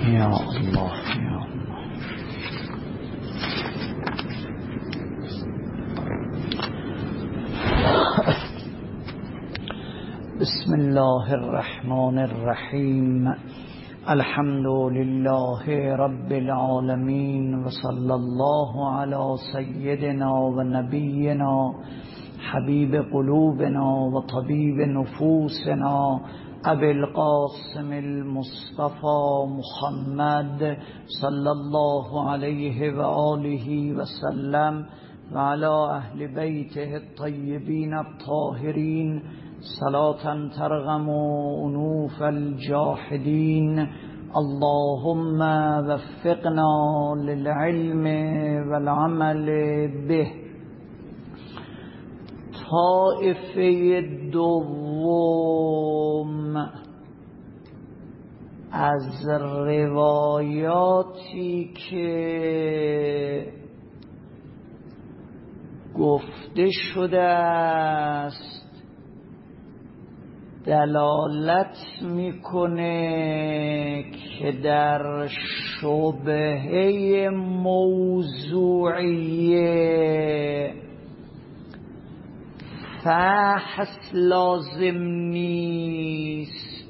یا الله یا الله. بسم الله الرحمن الرحیم. الحمد لله رب العالمین و صلی الله علی سیدنا و نبینا حبیب قلوبنا و طبیب نفوسنا ابی القاسم المصطفى محمد صلی الله علیه و آله و سلم و علی اهل بیته الطیبین الطاهرین صلاة ترغم انوف الجاحدین. اللهم وفقنا للعلم والعمل به. طائفه دوم از روایاتی که گفته شده است دلالت میکنه که در شبهه موضوعیه فحص لازم نیست.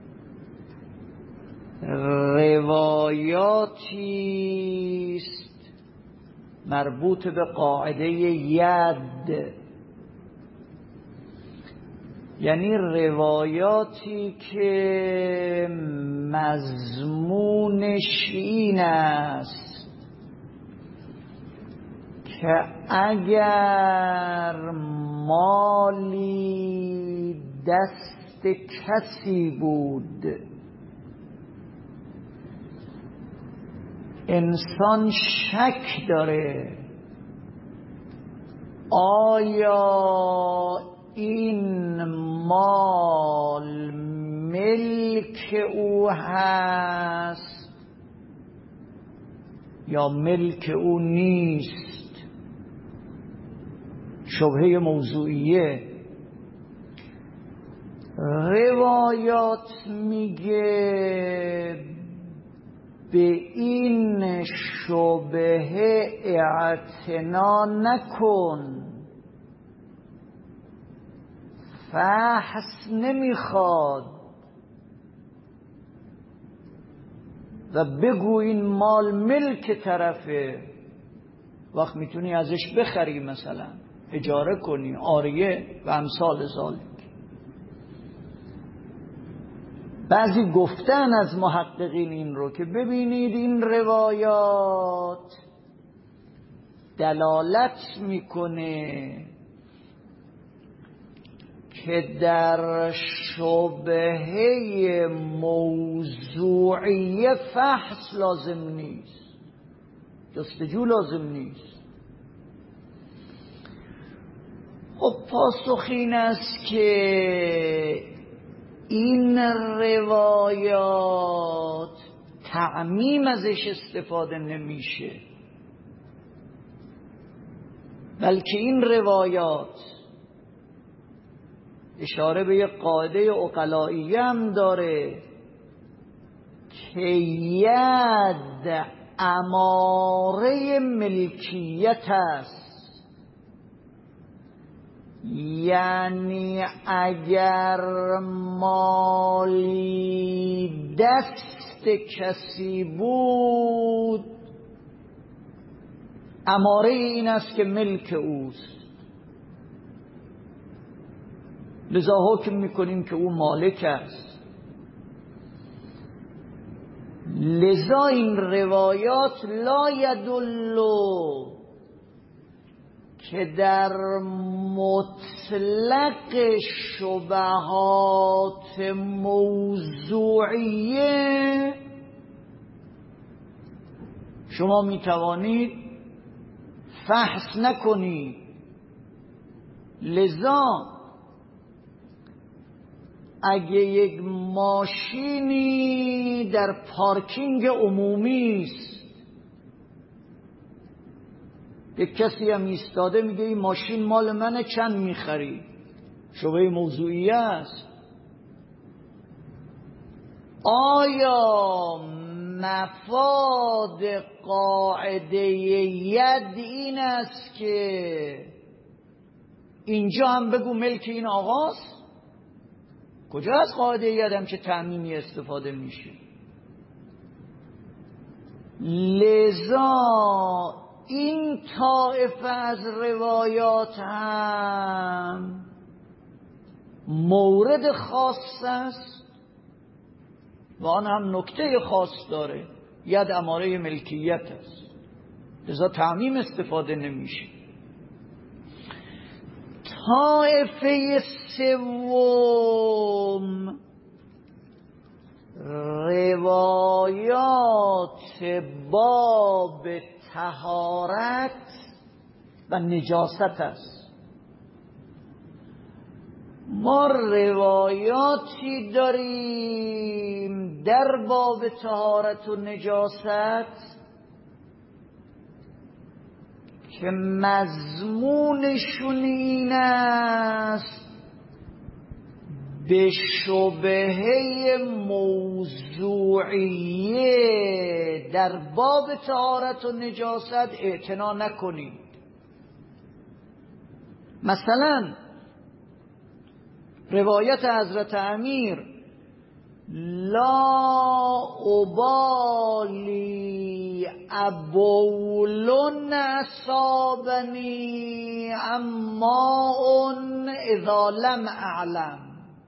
روایاتی است مربوط به قاعده ید، یعنی روایاتی که مضمونش این است که اگر مالی دست کسی بود انسان شک داره آیا این مال ملک او هست یا ملک او نیست. شبهه موضوعیه. روایات میگه به این شبهه اعتنا نکن، فحص نمیخواد و بگو این مال ملک طرفه. وقت میتونی ازش بخری، مثلا اجاره کنی، عاریه و امثال ذالک. بعضی گفتن از محققین این رو که ببینید این روایات دلالت میکنه که در شبهه موضوعیه فحص لازم نیست، جستجو لازم نیست. خب پاسخ این است که این روایات تعمیم ازش استفاده نمیشه، بلکه این روایات اشاره به یک قاعده عقلائیه هم داره که ید اماره ملکیت است. یعنی اگر مالی دست کسی بود اماره این است که ملک اوست، لذا حکم میکنیم که او مالک است. لذا این روایات لا یدلو که در مطلق شبهات موضوعیه شما میتوانید فحص نکنید. لذا اگه یک ماشینی در پارکینگ عمومی است، یک کسی هم ایستاده میگه این ماشین مال منه، چند میخری؟ شبهه موضوعی است. آیا مفاد قاعده ید این است که اینجا هم بگو ملک این آقاست. کجا از قاعده ید هم چه تعمیمی استفاده میشه؟ لذا این طایفه از روایات هم مورد خاص است و آن هم نکته خاص داره، ید اماره ملکیت است، لذا تعمیم استفاده نمیشه. طایفه سوم روایات باب طهارت و نجاست است. ما روایاتی داریم در باب طهارت و نجاست که مضمونشون این است به شبهه موضوعیه در باب طهارت و نجاست اعتنا نکنید. مثلا روایت حضرت امیر لا ابالی ابول اصابنی اما اون اذا لم اعلم،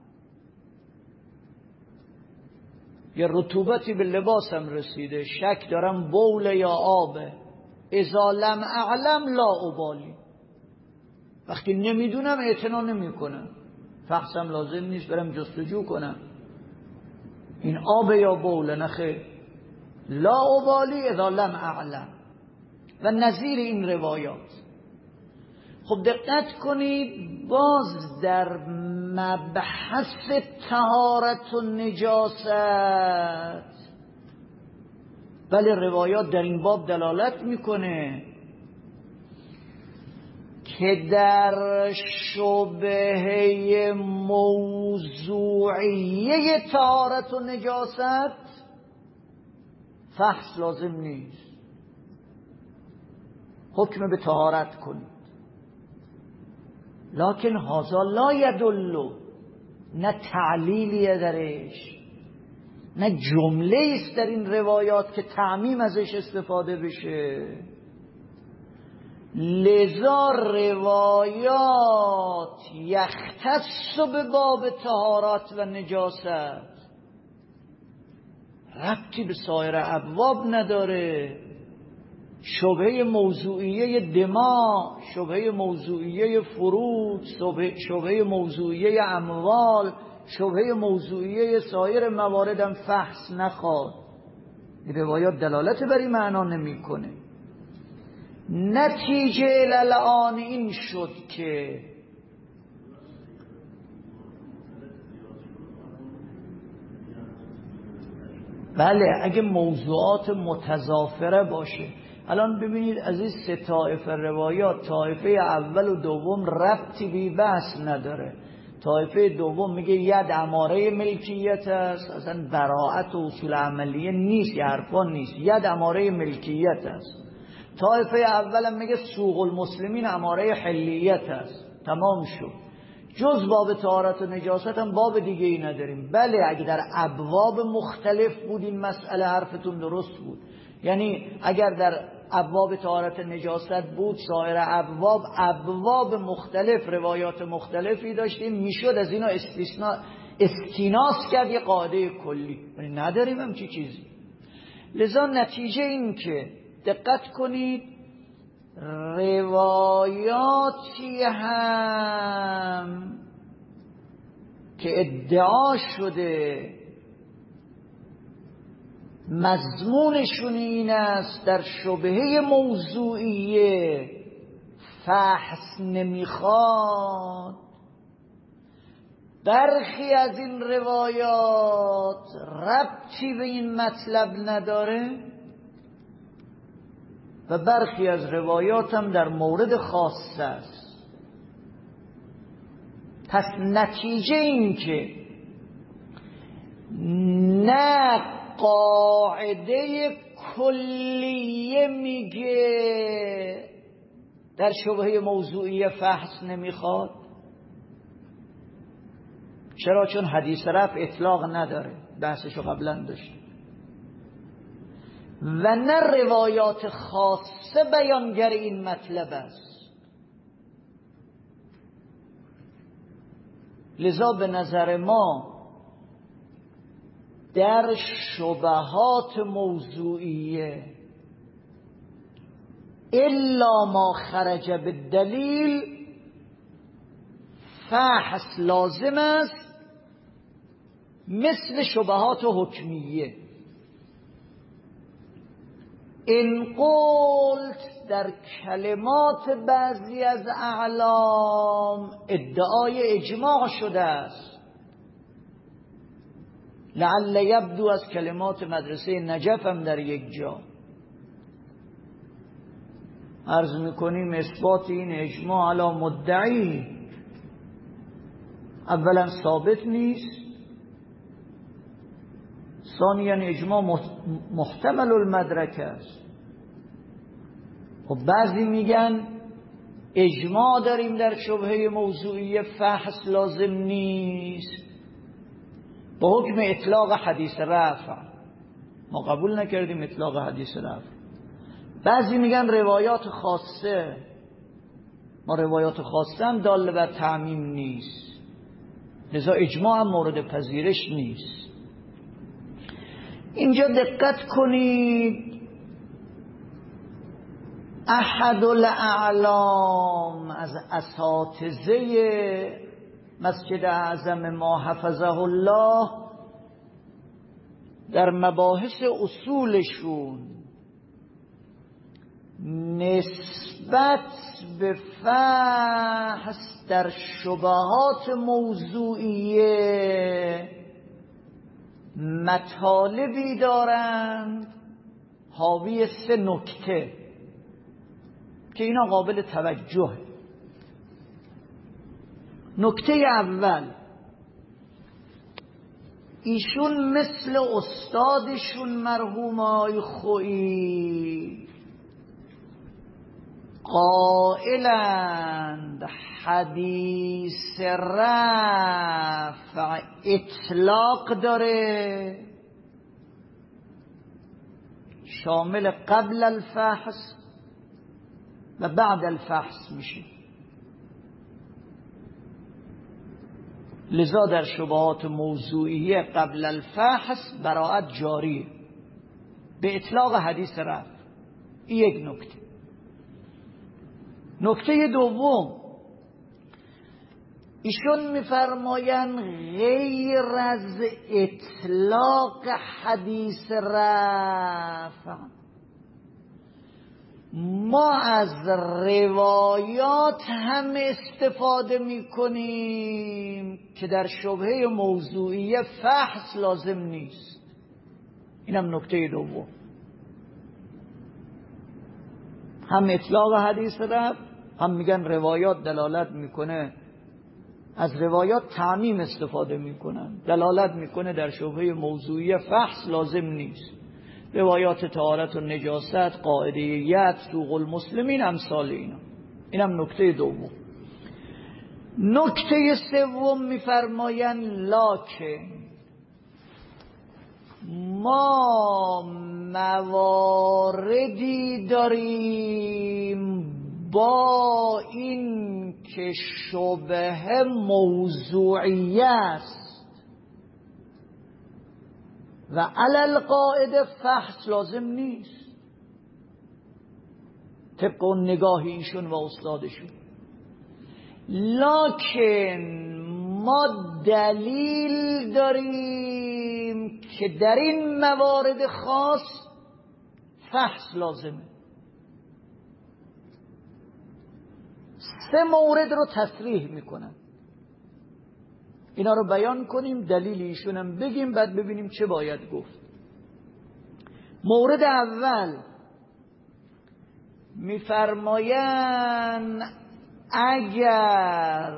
یه رطوبتی به لباسم رسیده، شک دارم بول یا آبه، اذا لم اعلم لا ابالی، وقتی نمیدونم اعتنا نمی کنم، فحصم لازم نیست برم جستجو کنم این آب یا بوله، نخیر، لا ابالی اذا لم اعلم و نظیر این روایات. خب دقت کنید، باز در مبحث طهارت و نجاست بله روایات در این باب دلالت میکنه که در شبهه موضوعیه طهارت و نجاست فحص لازم نیست، حکم به طهارت کنید. لکن هذا لا یدل، نه تعلیلیه درش، نه جمله است در این روایات که تعمیم ازش استفاده بشه. لذا روایات یختص به باب طهارت و نجاست ربطی به سایر ابواب نداره. شبهه موضوعیه دماء، شبهه موضوعیه فروج، شبهه موضوعیه اموال، شبهه موضوعیه سایر مواردم فحص نخواد. روایات دلالت بر این معنا نمیکنه. نتیجه الان این شد که بله اگه موضوعات متضافره باشه، الان ببینید از این سه طایفه روایات، طایفه اول و دوم ربطی بی بحث نداره. طایفه دوم میگه ید اماره ملکیت است، اصلا براءت و اصول عملیه نیست، یه حرفا نیست، ید اماره ملکیت است. طایفه اولم میگه سوق المسلمین اماره حلیت است. تمام شد. جز باب طهارت و نجاست هم باب دیگه ای نداریم. بله اگه در ابواب مختلف بود این مسئله حرفتون درست بود، یعنی اگر در ابواب طهارت و نجاست بود سایر ابواب مختلف روایات مختلفی داشتیم، میشد از اینا استیناس کرد یه قاعده کلی، ولی نداریم هم چیزی. لذا نتیجه این که دقت کنید روایاتی هم که ادعا شده مضمونشون این است در شبهه موضوعیه فحص نمیخواد، برخی از این روایات ربطی به این مطلب نداره و برخی از روایات هم در مورد خاص است. پس نتیجه این که نه قاعده کلیه میگه در شبهه موضوعی فحص نمیخواد؟ چرا؟ چون حدیث رفع اطلاق نداره، بحثشو قبلا داشت، و نه روایات خاصه بیانگر این مطلب است. لذا به نظر ما در شبهات موضوعیه الا ما خرج بالدلیل فحص لازم است، مثل شبهات حکمیه. این قلت در کلمات بعضی از اعلام ادعای اجماع شده است، لعل یبدو از کلمات مدرسه نجف هم در یک جا عرض میکنیم اثبات این اجماع علی مدعی اولا ثابت نیست، ثانیا اجماع محتمل المدرک است. و بعضی میگن اجماع داریم در شبهه موضوعی فحص لازم نیست با حکم اطلاق حدیث رفع، ما قبول نکردیم اطلاق حدیث رفع. بعضی میگن روایات خاصه، ما روایات خاصه هم دال بر تعمیم نیست، لذا اجماع هم مورد پذیرش نیست. اینجا دقت کنید، احد الاعلام از اساتذه مسجد اعظم ما حفظه الله در مباحث اصولشون نسبت به فحص در شبهات موضوعیه مطالبی دارند حاوی 3 نکته که اینا قابل توجه. نکته اول، ایشون مثل استادشون مرحوم آقای خویی قائلند حدیث رفع اطلاق داره، شامل قبل الفحص و بعد الفحص میشه. لذا در شبهات موضوعیه قبل الفحص براءت جاری به اطلاق حدیث رفع. این یک نکته. نکته دوم، ایشون میفرمایند غیر از اطلاق حدیث رفع ما از روایات هم استفاده میکنیم که در شبهه موضوعیه فحص لازم نیست. اینم نکته دوم، هم اطلاق حدیث رفع، هم میگن روایات دلالت میکنه، از روایات تعمیم استفاده میکنن، دلالت میکنه در شبهه موضوعیه فحص لازم نیست. روایات طهارت و نجاست، قاعده ید، سوق المسلمین، امثال اینا. اینم نکته دوم. نکته سوم میفرمایند لکن ما مواردی داریم با این که شبهه موضوعی است و علل قاعده فحص لازم نیست، طبق اون نگاه ایشون و استادشون. لکن ما دلیل داریم که در این موارد خاص فحص لازمه. 3 مورد رو تصریح میکنن، اینا رو بیان کنیم، دلیل ایشون هم بگیم، بعد ببینیم چه باید گفت. مورد اول میفرمایند اگر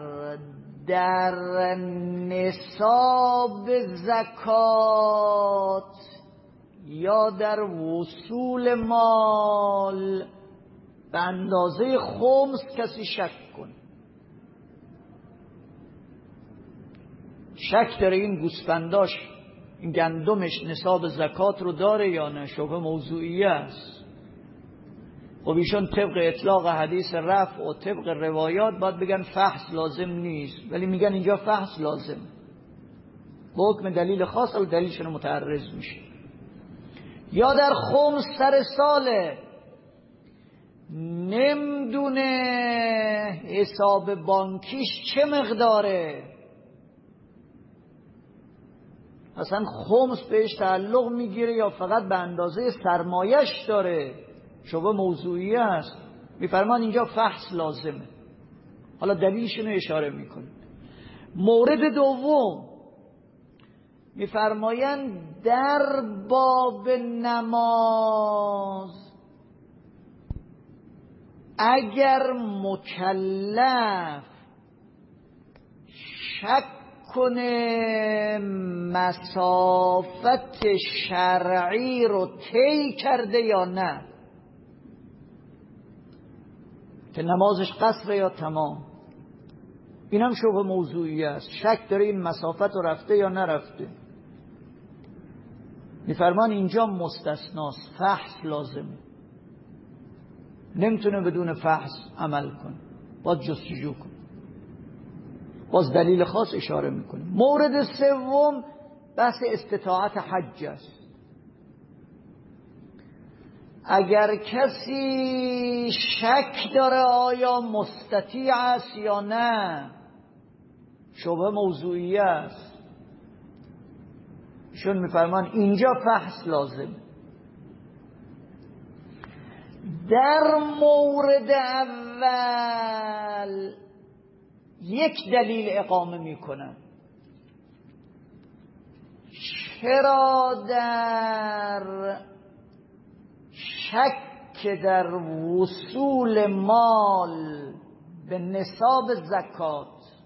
در نصاب زکات یا در وصول مال به اندازه خمس کسی شک کنه، شک داره این گوسفنداش، این گندمش نصاب زکات رو داره یا نه، شبه موضوعیه است. خب ایشون طبق اطلاق حدیث رفع و طبق روایات باید بگن فحص لازم نیست، ولی میگن اینجا فحص لازم با حکم دلیل خاص، و دلیلشون متعرض میشه. یا در خمس سر ساله، نمیدونه حساب بانکیش چه مقداره، اصلا خمس بهش تعلق میگیره یا فقط به اندازه سرمایش داره، شبه موضوعی است، میفرمان اینجا فحص لازمه. حالا دلیلشون رو اشاره میکنه. مورد دوم میفرمایند در باب نماز اگر مکلف شک کنه مسافت شرعی رو طی کرده یا نه، که نمازش قصر یا تمام، این هم شبه موضوعی است، شک داره این مسافت رو رفته یا نرفته. میفرمان اینجا مستثناست، فحص لازمه، نمیتونه بدون فحص عمل کنه، باید جستجو کنه. باز دلیل خاص اشاره میکنه. مورد سوم بحث استطاعت حج است. اگر کسی شک داره آیا مستطیع است یا نه، شبه موضوعی است، شون میفرمان اینجا فحص لازم. در مورد اول یک دلیل اقامه میکنن، چرا در شک در وصول مال به نصاب زکات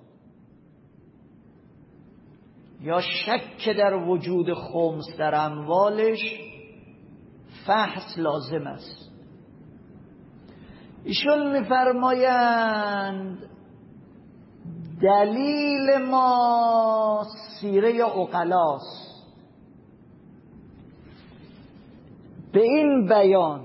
یا شک در وجود خمس در اموالش فحص لازم است. ایشون میفرمایند دلیل ما سیره عقلاست. به این بیان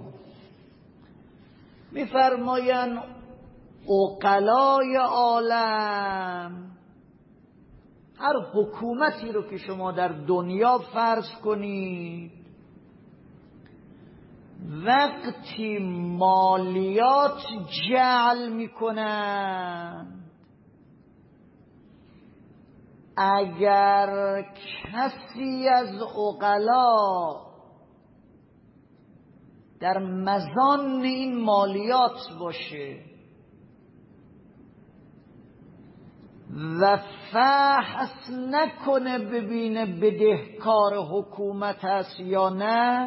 میفرمایند عقلای عالم، هر حکومتی رو که شما در دنیا فرض کنید، وقتی مالیات جعل میکنن، اگر کسی از عقلا در مزان این مالیات باشه و فحص نکنه ببینه بدهکار حکومت هست یا نه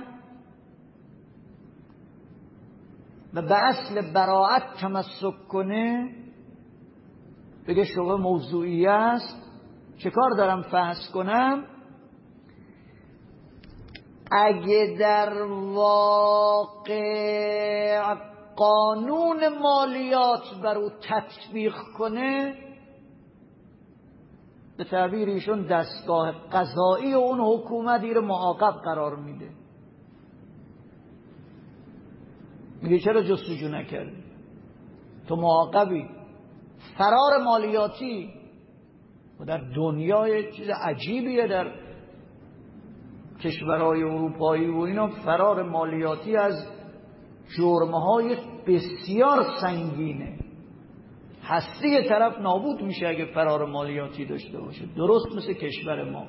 و به اصل براءت تمسک کنه، بگه شبه موضوعی است، چه کار دارم فحص کنم؟ اگه در واقع قانون مالیات بر او تطبیق کنه، به تعبیر ایشون دستگاه قضایی اون حکومتی رو معاقب قرار میده. میگه چرا جستجو نکردی؟ تو معاقبی. فرار مالیاتی و در دنیای چیز عجیبیه، در کشورهای اروپایی و اینا فرار مالیاتی از جرمهای بسیار سنگینه. هستی طرف نابود میشه اگه فرار مالیاتی داشته باشه، درست مثل کشور ما.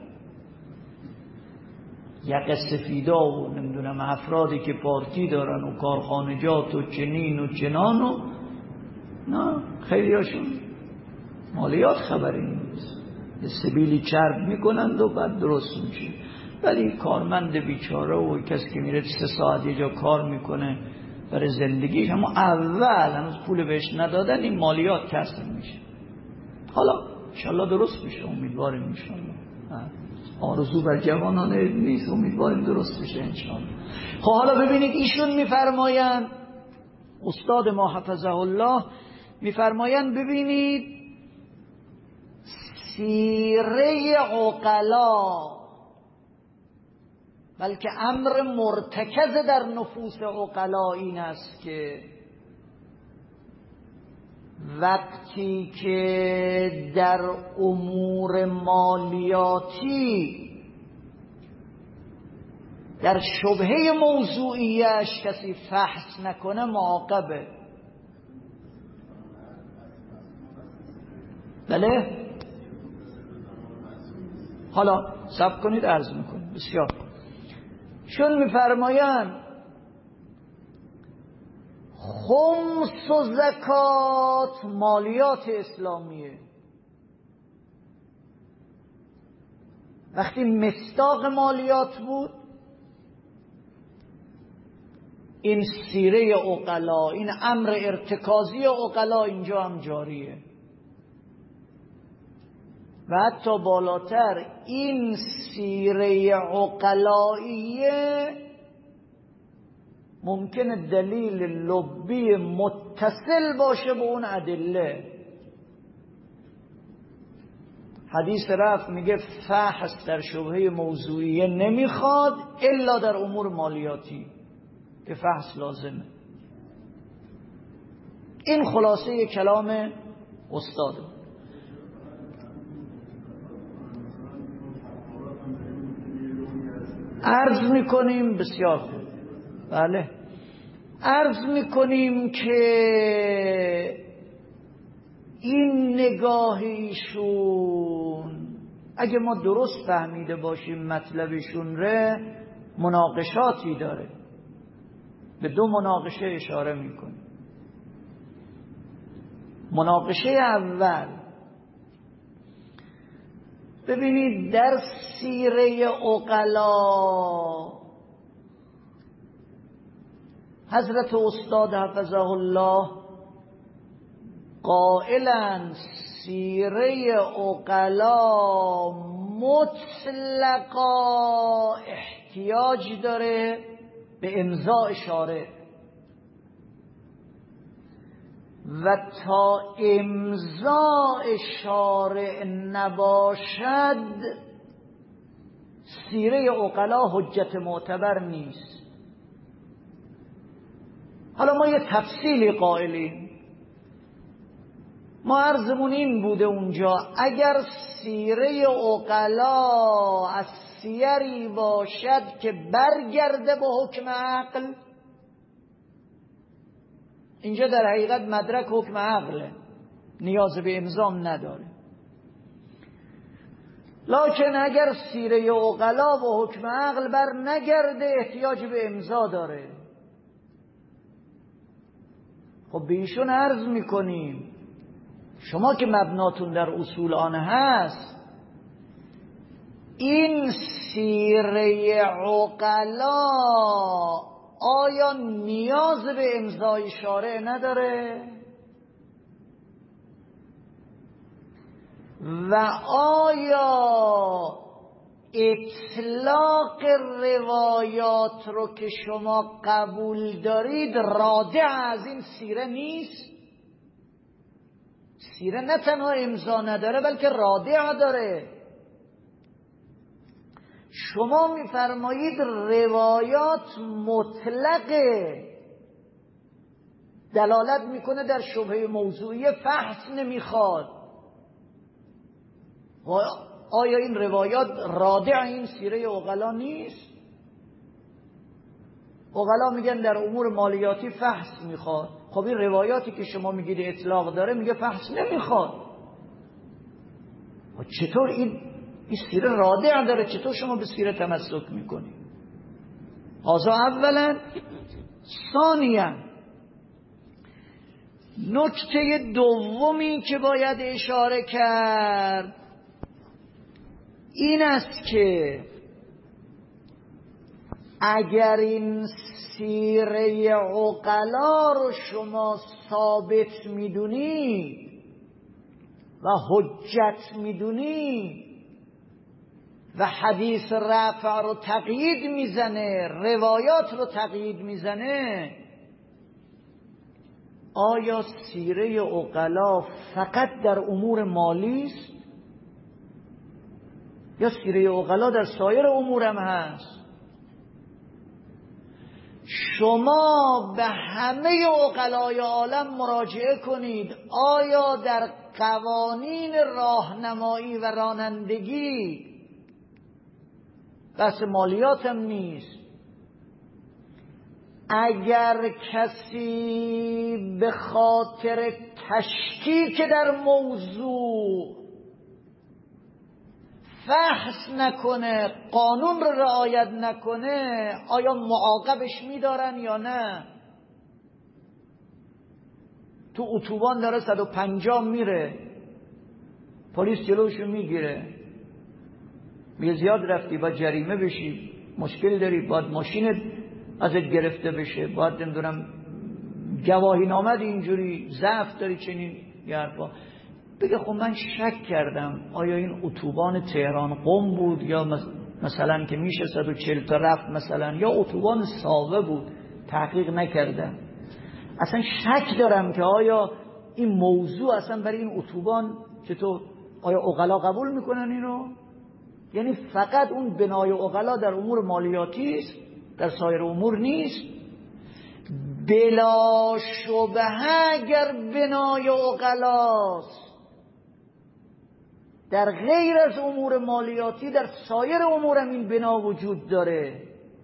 یقه سفیدا و نمیدونم افرادی که پارتی دارن و کارخانجات و چنین و چنان و نه، خیلی هاشون مالیات خبری نیست، یه سبیلی چرب میکنند و بعد درست میشه. ولی کارمند بیچاره و کسی که میره 3 ساعت یه جا کار میکنه برای زندگیش، اما اول هنوز پول بهش ندادن این مالیات کسر میشه. حالا انشالله درست میشه، امیدواریم انشالله. آرزو بر جوانان نیست، امیدواریم درست بشه انشاءالله. خب حالا ببینید ایشون میفرمایند، استاد ما حفظه الله میفرمایند ببینید سیره عقلا، بلکه امر مرتکز در نفوس عقلا این است که وقتی که در امور مالیاتی در شبهه موضوعیش کسی فحص نکنه معاقبه. بله؟ حالا صبر کنید عرض میکنید. بسیار چون میفرمایند خمس و زکات مالیات اسلامیه. وقتی مصداق مالیات بود، این سیره عقلا، این امر ارتکازی عقلا اینجا هم جاریه و حتی بالاتر این سیره عقلاییه ممکنه دلیل لبی متصل باشه به اون ادله. حدیث رفع میگه فحص در شبهه موضوعیه نمیخواد الا در امور مالیاتی که فحص لازمه. این خلاصه کلام استاد. عرض میکنیم بسیار خوب. بله عرض میکنیم که این نگاه ایشون اگه ما درست فهمیده باشیم مطلبشون ره مناقشاتی داره. به دو مناقشه اشاره میکنیم. مناقشه اول ببینید در سیره عقلا حضرت استاد حفظه الله قائلاً سیره عقلا مطلقا احتیاج داره به امضاء شارع و تا امضاء شارع نباشد سیره عقلا حجت معتبر نیست. حالا ما یه تفصیلی قائلیم. ما عرضمون این بوده اونجا اگر سیره عقلا از سیری باشد که برگرده به حکم عقل، اینجا در حقیقت مدرک حکم عقله، نیاز به امضام نداره. لکن اگر سیره عقلا و حکم عقل بر نگرده احتیاج به امضا داره. خب به ایشون عرض میکنیم شما که مبناتون در اصول آن هست، این سیره عقلا آیا نیاز به امضای شارع نداره؟ و آیا اطلاق روایات رو که شما قبول دارید رادع از این سیره نیست؟ سیره نه تنها امضا نداره بلکه رادع داره. شما میفرمایید روایات مطلقه، دلالت میکنه در شبهه موضوعی فحص نمیخواد. آیا این روایات رادع این سیره عقلا نیست؟ عقلا میگن در امور مالیاتی فحص میخواد. خب این روایاتی که شما میگید اطلاق داره میگه فحص نمیخواد. چطور این سیره رادع داره، چطور شما به سیره تمسک میکنید؟ هذا اولا. ثانیا نکته دومی که باید اشاره کرد این است که اگر این سیره عقلا رو شما ثابت میدونید و حجت میدونید، و حدیث رفع رو تقیید میزنه، روایات رو تقیید میزنه، آیا سیره عقلا فقط در امور مالی است یا سیره عقلا در سایر امور هم هست؟ شما به همه عقلای عالم مراجعه کنید، آیا در قوانین راهنمایی و رانندگی، بحث مالیات هم نیست، اگر کسی به خاطر تشکیک در موضوع فحص نکنه، قانون رو رعایت نکنه، آیا معاقبش می‌دارن یا نه؟ تو اتوبان داره 150 میره، پلیس جلوشو میگیره، میگه زیاد رفتی، باید جریمه بشی، مشکل داری، باید ماشینت ازت گرفته بشه، باید نمیدونم گواهی نامه اینجوری، ضعف داری، چنین یه حرفا. بگه خب من شک کردم آیا این اتوبان تهران قم بود یا مثلا که میشه 140 تا رفت مثلا، یا اتوبان ساوه بود، تحقیق نکردم، اصلا شک دارم که آیا این موضوع اصلا برای این اتوبان چطور، آیا عقلا قبول میکنن اینو؟ یعنی فقط اون بنای عقلا در امور مالیاتی است، در سایر امور نیست؟ بلا شبهه اگر بنای عقلاست در غیر از امور مالیاتی، در سایر امور هم این بنا وجود داره.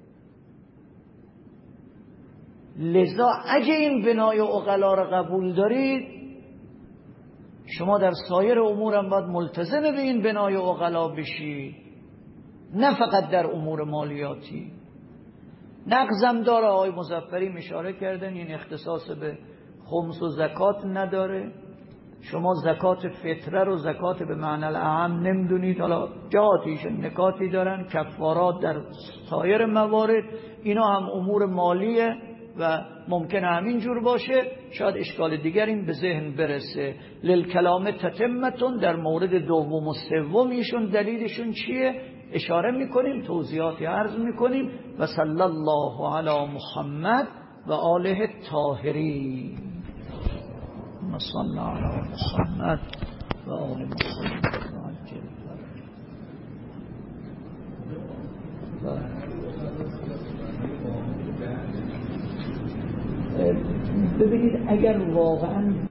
لذا اگه این بنای عقلا را قبول دارید، شما در سایر امور هم باید ملتزم به این بنای عقلا بشید، نه فقط در امور مالیاتی. نقضم داره، آقای مظفری اشاره کردن، این اختصاص به خمس و زکات نداره. شما زکات فطره رو زکات به معنی الاعم نمیدونید، حالا جهاتیش نکاتی دارن، کفارات در سایر موارد، اینا هم امور مالیه و ممکنه همین جور باشه، شاید اشکال دیگری به ذهن برسه. للکلام تتمتون، در مورد دوم و سومیشون دلیلشون چیه اشاره میکنیم، توضیحاتی عرض میکنیم. و صلی الله علی محمد و آله الطاهرین. صلی علی محمد و آل محمد. ببینید اگر واقعا